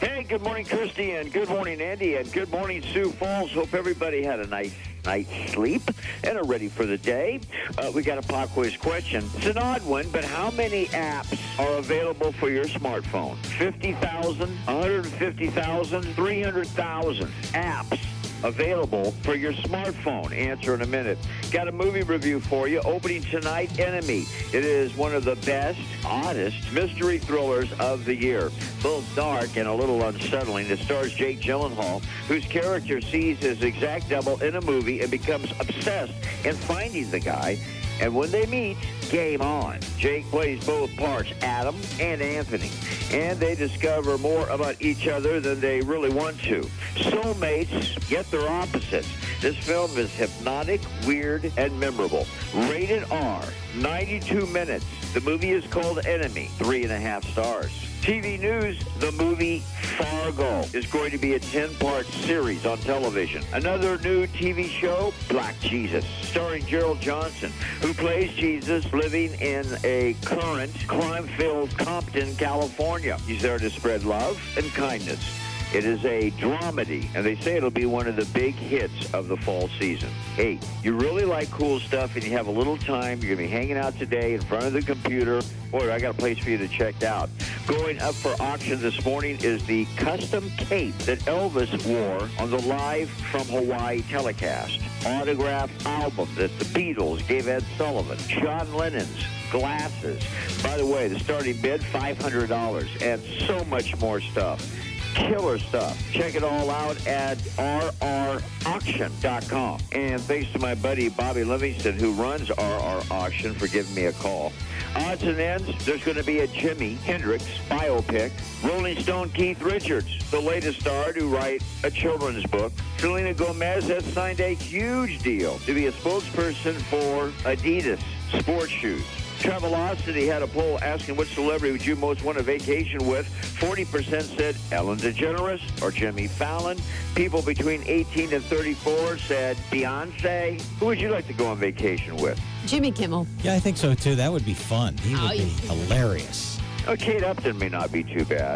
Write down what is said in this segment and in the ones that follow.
Hey, good morning, Christy, and good morning, Andy, and good morning, Sioux Falls. Hope everybody had a nice night's sleep and are ready for the day. We got a pop quiz question. It's an odd one, but how many apps are available for your smartphone? 50,000, 150,000, 300,000 apps available for your smartphone. Answer in a minute. Got a movie review for you. Opening tonight, Enemy. It is one of the best, oddest mystery thrillers of the year. Both dark and a little unsettling. It stars Jake Gyllenhaal, whose character sees his exact double in a movie and becomes obsessed in finding the guy. And when they meet, game on. Jake plays both parts, Adam and Anthony. And they discover more about each other than they really want to. Soulmates, yet they're opposites. This film is hypnotic, weird, and memorable. Rated R, 92 minutes. The movie is called Enemy, 3.5 stars. TV news, the movie Fargo is going to be a 10-part series on television. Another new TV show, Black Jesus, starring Gerald Johnson, who plays Jesus living in a current crime-filled Compton, California. He's there to spread love and kindness. It is a dramedy, and they say it'll be one of the big hits of the fall season. Hey, you really like cool stuff and you have a little time, you're going to be hanging out today in front of the computer. Boy, I got a place for you to check out. Going up for auction this morning is the custom cape that Elvis wore on the Live from Hawaii telecast. Autographed album that the Beatles gave Ed Sullivan. John Lennon's glasses. By the way, the starting bid, $500, and so much more stuff. Killer stuff. Check it all out at rrauction.com. And thanks to my buddy Bobby Livingston, who runs RR Auction, for giving me a call. Odds and ends, there's going to be a Jimi Hendrix biopic. Rolling Stone Keith Richards, the latest star to write a children's book. Selena Gomez has signed a huge deal to be a spokesperson for Adidas sports shoes. Travelocity had a poll asking which celebrity would you most want to vacation with. 40% said Ellen DeGeneres or Jimmy Fallon. People between 18 and 34 said Beyonce. Who would you like to go on vacation with? Jimmy Kimmel. Yeah, I think so, too. That would be fun. He would be hilarious. Oh, Kate Upton may not be too bad.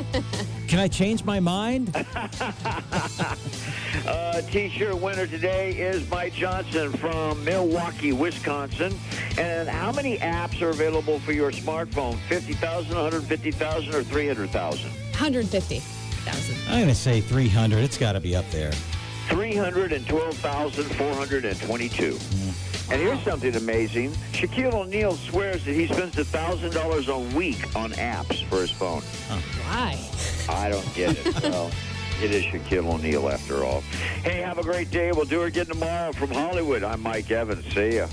Can I change my mind? T-shirt winner today is Mike Johnson from Milwaukee, Wisconsin. And how many apps are available for your smartphone? 50,000, 150,000, or 300,000? 150,000. I'm going to say 300. It's got to be up there. 312,422. And here's something amazing. Shaquille O'Neal swears that he spends $1,000 a week on apps for his phone. Why? I don't get it. Well, it is Shaquille O'Neal after all. Hey, have a great day. We'll do it again tomorrow from Hollywood. I'm Mike Evans. See ya.